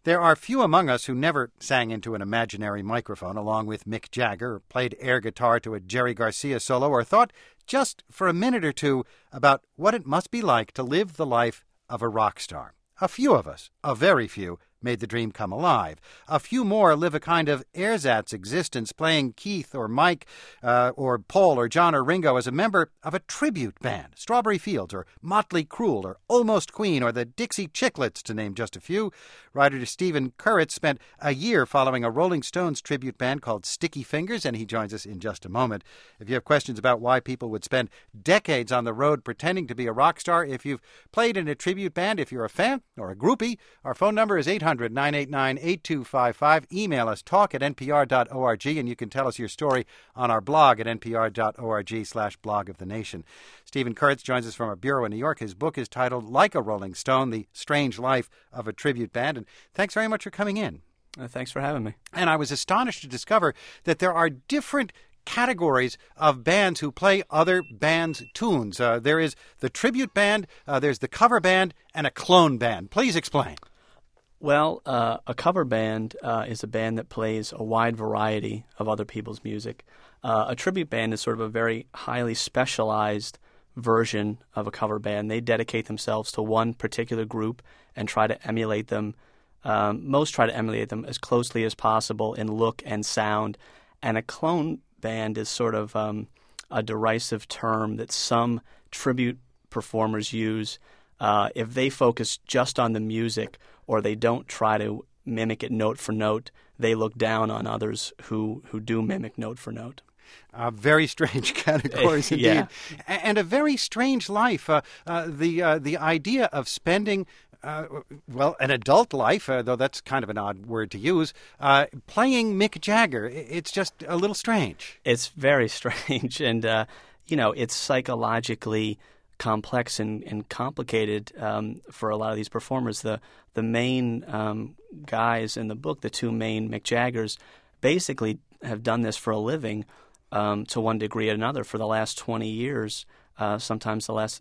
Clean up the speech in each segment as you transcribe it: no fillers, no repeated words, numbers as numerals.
There are few among us who never sang into an imaginary microphone along with Mick Jagger, or played air guitar to a Jerry Garcia solo, or thought just for a minute or two about what it must be like to live the life of a rock star. A few of us, a very few, made the dream come alive. A few more live a kind of ersatz existence, playing Keith or Mike or Paul or John or Ringo as a member of a tribute band, Strawberry Fields or Motley Crue or Almost Queen or the Dixie Chicklets, to name just a few. Writer Stephen Kurritz spent a year following a Rolling Stones tribute band called Sticky Fingers, and he joins us in just a moment. If you have questions about why people would spend decades on the road pretending to be a rock star, if you've played in a tribute band, if you're a fan or a groupie, our phone number is 800-989-8255. Email us, talk@npr.org, and you can tell us your story on our blog at npr.org/blog of the nation. Stephen Kurritz joins us from a bureau in New York. His book is titled Like a Rolling Stone, The Strange Life of a Tribute Band. And thanks very much for coming in. Thanks for having me. And I was astonished to discover that there are different categories of bands who play other bands' tunes. There is the tribute band, there's the cover band, and a clone band. Please explain. Well, a cover band is a band that plays a wide variety of other people's music. A tribute band is sort of a very highly specialized version of a cover band. They dedicate themselves to one particular group and try to emulate them. Most try to emulate them as closely as possible in look and sound. And a clone band is sort of a derisive term that some tribute performers use. If they focus just on the music or they don't try to mimic it note for note, they look down on others who do mimic note for note. Very strange categories indeed. Yeah. And a very strange life. The idea of spending, an adult life, though that's kind of an odd word to use, playing Mick Jagger, it's just a little strange. It's very strange. And, it's psychologically complex and complicated for a lot of these performers. The main guys in the book, the two main Mick Jaggers, basically have done this for a living to one degree or another for the last 20 years, sometimes the last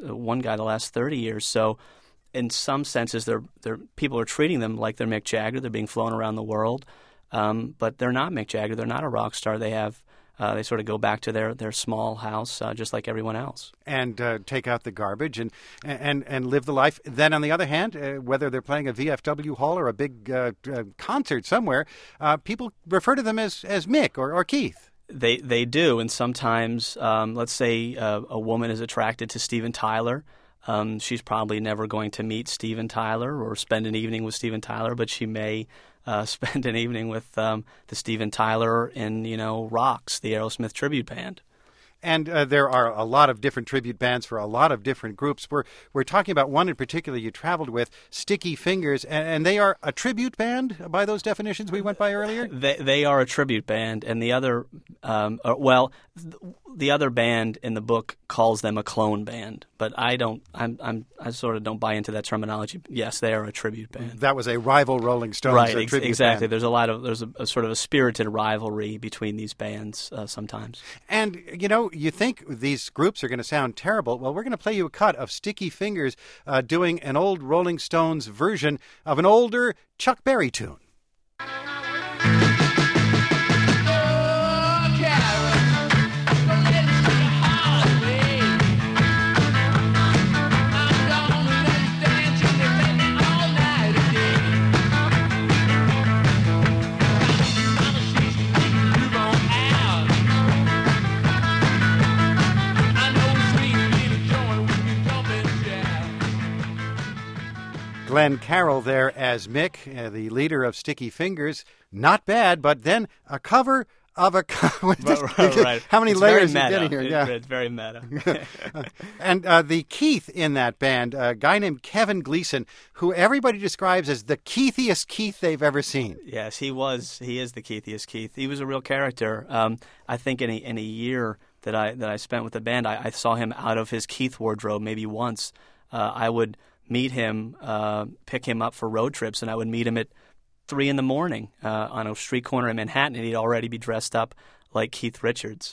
30 years. So in some senses, they're people are treating them like they're Mick Jagger. They're being flown around the world, but they're not Mick Jagger. They're not a rock star. They sort of go back to their small house just like everyone else. And take out the garbage and live the life. Then, on the other hand, whether they're playing a VFW hall or a big concert somewhere, people refer to them as Mick or Keith. They do, and sometimes, let's say a woman is attracted to Steven Tyler. She's probably never going to meet Steven Tyler or spend an evening with Steven Tyler, but she may spend an evening with the Steven Tyler in, Rocks, the Aerosmith tribute band. And there are a lot of different tribute bands for a lot of different groups. We're talking about one in particular you traveled with, Sticky Fingers, and they are a tribute band by those definitions we went by earlier? They are a tribute band, and the other, the other band in the book calls them a clone band, but I sort of don't buy into that terminology. Yes, they are a tribute band. That was a rival Rolling Stones right? tribute Exactly. band. There's a sort of a spirited rivalry between these bands sometimes. And you think these groups are going to sound terrible. Well, we're going to play you a cut of Sticky Fingers doing an old Rolling Stones version of an older Chuck Berry tune. Glenn Carroll there as Mick, the leader of Sticky Fingers. Not bad, but then a cover of a... Right. How many it's layers are you getting here? Yeah. It's very meta. And the Keith in that band, a guy named Kevin Gleason, who everybody describes as the Keithiest Keith they've ever seen. Yes, he is the Keithiest Keith. He was a real character. I think in a year that I spent with the band, I saw him out of his Keith wardrobe maybe once. I would meet him, pick him up for road trips, and I would meet him at 3 a.m. on a street corner in Manhattan, and he'd already be dressed up like Keith Richards.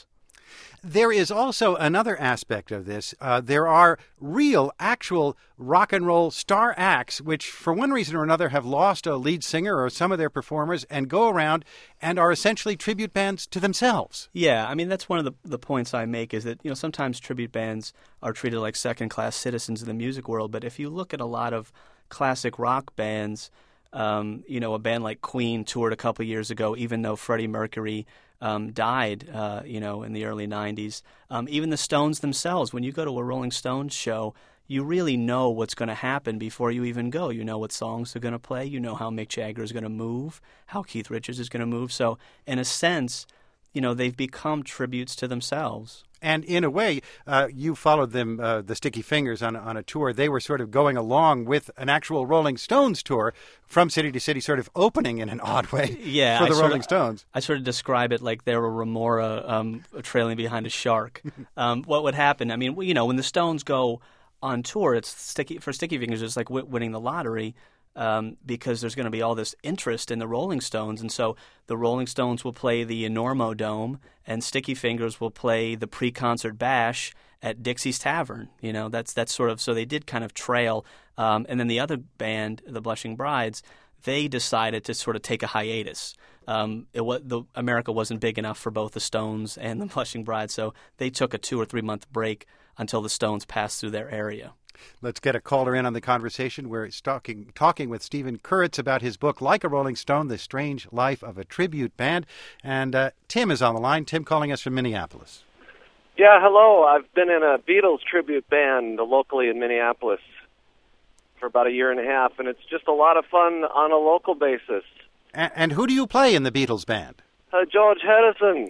There is also another aspect of this. There are real, actual rock and roll star acts which, for one reason or another, have lost a lead singer or some of their performers and go around and are essentially tribute bands to themselves. Yeah, I mean, that's one of the points I make is that, sometimes tribute bands are treated like second-class citizens in the music world, but if you look at a lot of classic rock bands, a band like Queen toured a couple years ago, even though Freddie Mercury died, in the early 90s. Even the Stones themselves, when you go to a Rolling Stones show, you really know what's going to happen before you even go. You know what songs they're going to play. You know how Mick Jagger is going to move, how Keith Richards is going to move. So, in a sense, they've become tributes to themselves. And in a way, you followed them, the Sticky Fingers, on a tour. They were sort of going along with an actual Rolling Stones tour from city to city, sort of opening in an odd way for the Rolling Stones. I sort of describe it like they're a remora trailing behind a shark. What would happen? I mean, when the Stones go on tour, it's Sticky Fingers. It's like winning the lottery. Because there's going to be all this interest in the Rolling Stones. And so the Rolling Stones will play the Enormo Dome, and Sticky Fingers will play the pre-concert bash at Dixie's Tavern. That's sort of – so they did kind of trail. And then the other band, the Blushing Brides, they decided to sort of take a hiatus. America wasn't big enough for both the Stones and the Blushing Brides, so they took a 2 or 3 month break until the Stones passed through their area. Let's get a caller in on the conversation. We're talking with Stephen Kuritz about his book, Like a Rolling Stone, The Strange Life of a Tribute Band. And Tim is on the line. Tim calling us from Minneapolis. Yeah, hello. I've been in a Beatles tribute band locally in Minneapolis for about 1.5 years, and it's just a lot of fun on a local basis. And who do you play in the Beatles band? George Harrison.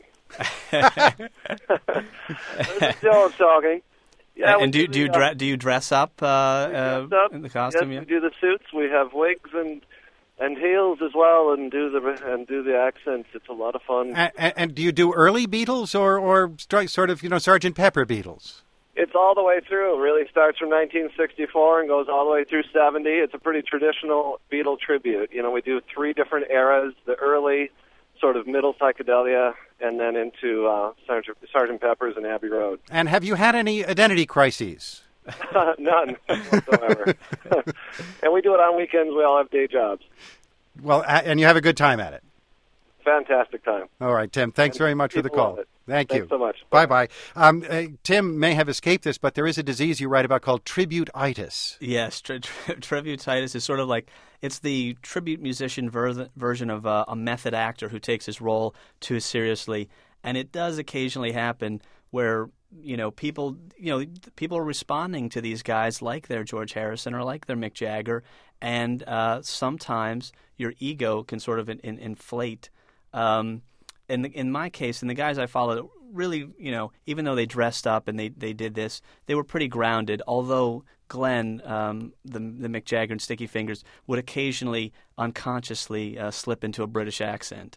This is George talking. Yeah, and do you dress up in the costume? Yes, we do the suits. We have wigs and heels as well, and do the accents. It's a lot of fun. And do you do early Beatles or sort of Sgt. Pepper Beatles? It's all the way through. It really starts from 1964 and goes all the way through 70. It's a pretty traditional Beatle tribute. We do 3 different eras: the early, sort of middle psychedelia, and then into Sgt. Pepper's and Abbey Road. And have you had any identity crises? None whatsoever. And we do it on weekends. We all have day jobs. Well, and you have a good time at it. Fantastic time. All right, Tim. Thanks very much for the call. Thank you. Thanks so much. Bye-bye. Tim may have escaped this, but there is a disease you write about called tribute-itis. Yes, tribute-itis is sort of like it's the tribute musician version of a method actor who takes his role too seriously. And it does occasionally happen where people are responding to these guys like they're George Harrison or like they're Mick Jagger, and sometimes your ego can sort of inflate. In my case, and the guys I followed, really, even though they dressed up and they did this, they were pretty grounded. Although Glenn, the Mick Jagger and Sticky Fingers, would occasionally unconsciously slip into a British accent.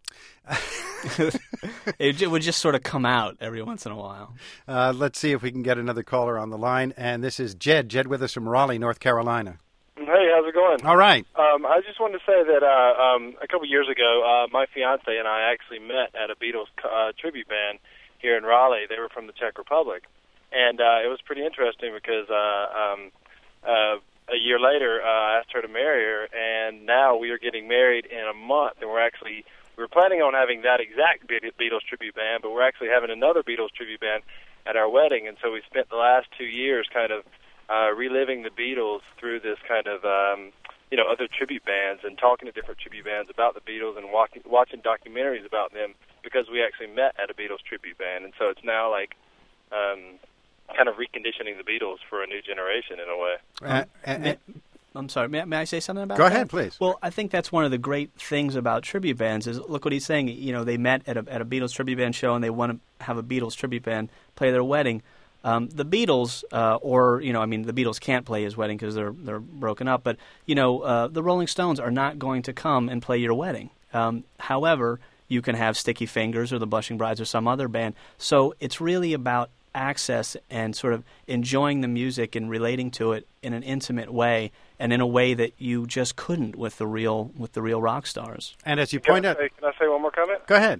It would just sort of come out every once in a while. Let's see if we can get another caller on the line. And this is Jed. Jed with us from Raleigh, North Carolina. Hey, how's it going? All right. I just wanted to say that a couple years ago, my fiance and I actually met at a Beatles tribute band here in Raleigh. They were from the Czech Republic. And it was pretty interesting because a year later, I asked her to marry her, and now we are getting married in a month, and we were planning on having that exact Beatles tribute band, but we're actually having another Beatles tribute band at our wedding, and so we spent the last 2 years kind of reliving the Beatles through this kind of, other tribute bands and talking to different tribute bands about the Beatles and watching documentaries about them because we actually met at a Beatles tribute band, and so it's now like kind of reconditioning the Beatles for a new generation in a way. I'm sorry, may I say something about that? Go ahead, please. Well, I think that's one of the great things about tribute bands is, look what he's saying, they met at a Beatles tribute band show and they want to have a Beatles tribute band play their wedding. The Beatles, the Beatles can't play his wedding because they're broken up, but, the Rolling Stones are not going to come and play your wedding. However, you can have Sticky Fingers or the Blushing Brides or some other band. So it's really about access and sort of enjoying the music and relating to it in an intimate way and in a way that you just couldn't with the real rock stars. And as you point out... Can I say one more comment? Go ahead.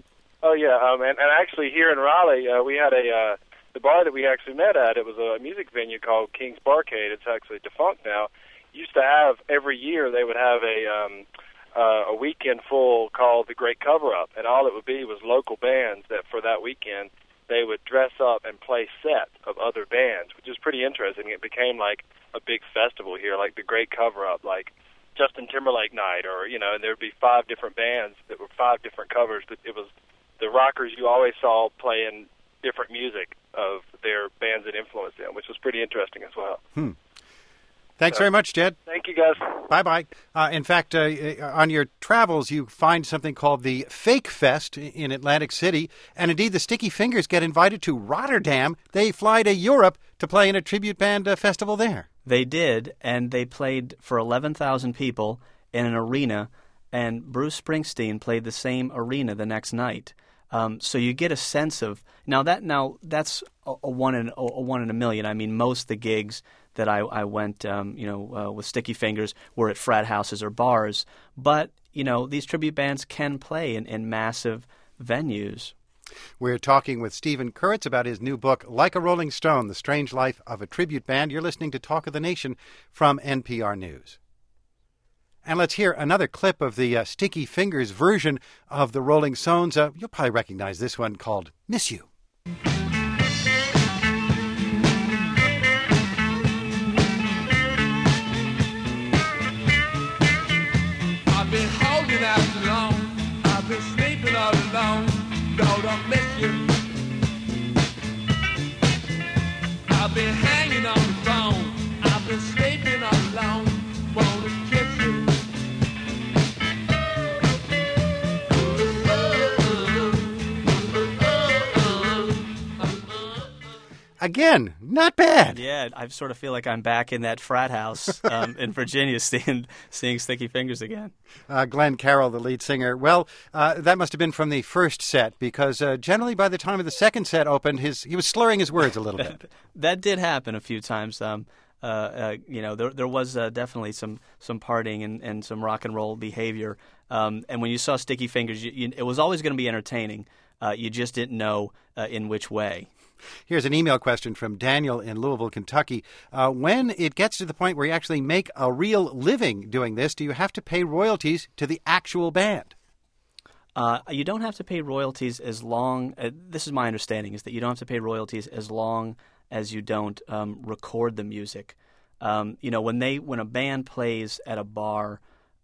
Oh yeah, and actually here in Raleigh, we had the bar that we actually met at. It was a music venue called King's Barcade. It's actually defunct now. Used to have every year they would have a weekend full called the Great Cover Up, and all it would be was local bands that for that weekend they would dress up and play sets of other bands, which is pretty interesting. It became like a big festival here, like the Great Cover Up, like Justin Timberlake night, or and there would be 5 different bands that were 5 different covers, but it was the rockers you always saw playing different music of their bands that influenced them, which was pretty interesting as well. Thanks very much, Jed. Thank you, guys. Bye-bye. In fact, on your travels, you find something called the Fake Fest in Atlantic City, and indeed the Sticky Fingers get invited to Rotterdam. They fly to Europe to play in a tribute band festival there. They did, and they played for 11,000 people in an arena, and Bruce Springsteen played the same arena the next night. So you get a sense of that's a one in a million. I mean, most of the gigs that I went, with Sticky Fingers were at frat houses or bars. But these tribute bands can play in massive venues. We're talking with Stephen Kuritz about his new book, Like a Rolling Stone: The Strange Life of a Tribute Band. You're listening to Talk of the Nation from NPR News. And let's hear another clip of the Sticky Fingers version of the Rolling Stones. You'll probably recognize this one called Miss You. I've been holding out too long. I've been sleeping all alone. No, don't miss you. I've been hanging on the phone. I've been sleeping all alone. Wanna kiss you. Again, not bad. Yeah, I sort of feel like I'm back in that frat house in Virginia seeing Sticky Fingers again. Glenn Carroll, the lead singer. Well, that must have been from the first set, because generally by the time of the second set opened, he was slurring his words a little bit. That did happen a few times. There was definitely some partying and some rock and roll behavior. And when you saw Sticky Fingers, it was always going to be entertaining. You just didn't know in which way. Here's an email question from Daniel in Louisville, Kentucky. When it gets to the point where you actually make a real living doing this, do you have to pay royalties to the actual band? You don't have to pay royalties as long this is my understanding, is that you don't have to pay royalties as long as you don't record the music. When a band plays at a bar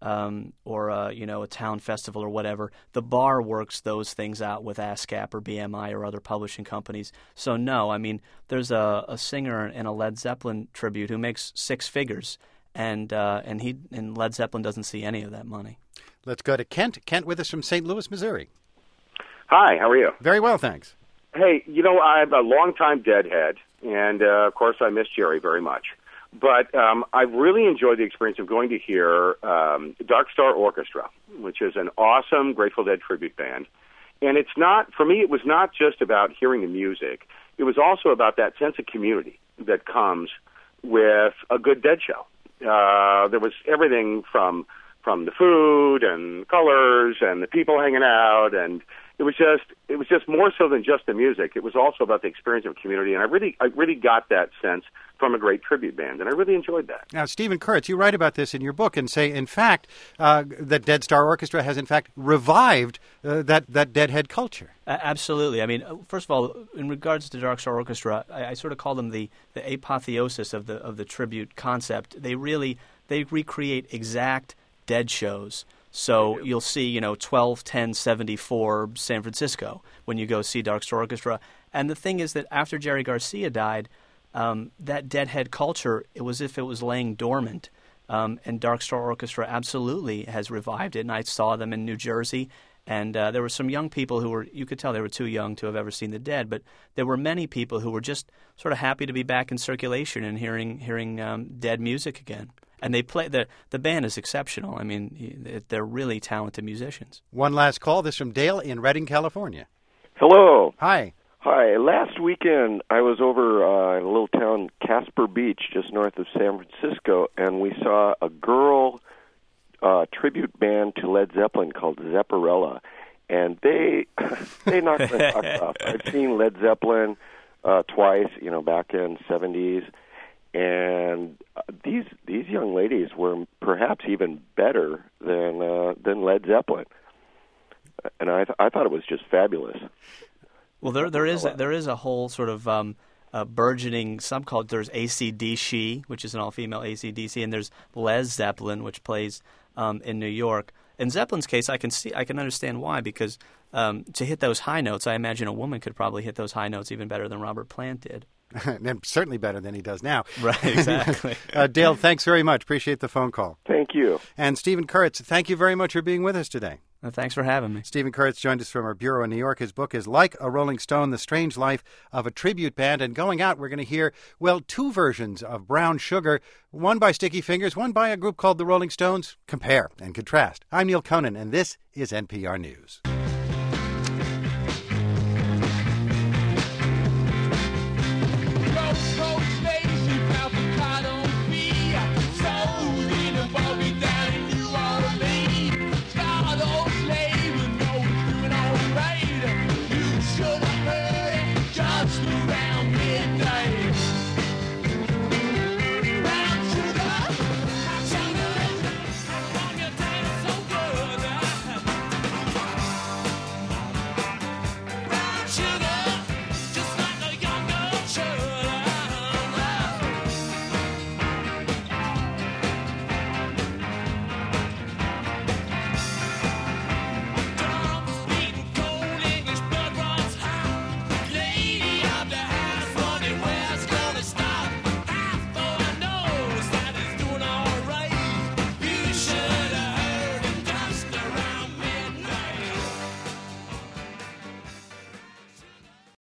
or a town festival or whatever, the bar works those things out with ASCAP or BMI or other publishing companies. So no, I mean, there's a singer in a Led Zeppelin tribute who makes 6 figures, and Led Zeppelin doesn't see any of that money. Let's go to Kent. Kent with us from St. Louis, Missouri. Hi, how are you? Very well, thanks. Hey, I'm a longtime Deadhead, and of course I miss Jerry very much. But I've really enjoyed the experience of going to hear Dark Star Orchestra, which is an awesome Grateful Dead tribute band. And it was not just about hearing the music. It was also about that sense of community that comes with a good Dead show. There was everything from the food and colors and the people hanging out, and it was just more so than just the music. It was also about the experience of community, and I really got that sense from a great tribute band, and I really enjoyed that. Now, Stephen Kuritz, you write about this in your book and say, in fact, that Dead Star Orchestra has, in fact, revived that Deadhead culture. Absolutely. I mean, first of all, in regards to Dark Star Orchestra, I sort of call them the apotheosis of the tribute concept. They recreate exact Dead shows. So you'll see, 12/10/74 San Francisco when you go see Dark Star Orchestra. And the thing is that after Jerry Garcia died, that Deadhead culture, it was as if it was laying dormant. And Dark Star Orchestra absolutely has revived it. And I saw them in New Jersey. And there were some young people you could tell they were too young to have ever seen the Dead. But there were many people who were just sort of happy to be back in circulation and hearing Dead music again. And they play. The band is exceptional. I mean, they're really talented musicians. One last call. This from Dale in Redding, California. Hello. Hi. Hi. Last weekend, I was over in a little town, Casper Beach, just north of San Francisco, and we saw a girl tribute band to Led Zeppelin called Zepparella. and they knocked my socks off. I've seen Led Zeppelin twice, back in '70s, and these young ladies were perhaps even better than Led Zeppelin, and I thought it was just fabulous. Well, there is a whole sort of burgeoning subculture. There's AC/DC, which is an all-female AC/DC, and there's Led Zeppelin, which plays in New York. In Zeppelin's case, I can understand why, because to hit those high notes, I imagine a woman could probably hit those high notes even better than Robert Plant did. And certainly better than he does now. Right, exactly. Dale, thanks very much. Appreciate the phone call. Thank you. And Stephen Kurtz, thank you very much for being with us today. Thanks for having me. Stephen Kurtz joined us from our bureau in New York. His book is Like a Rolling Stone, The Strange Life of a Tribute Band. And going out, we're going to hear, two versions of Brown Sugar, one by Sticky Fingers, one by a group called the Rolling Stones. Compare and contrast. I'm Neil Conan, and this is NPR News.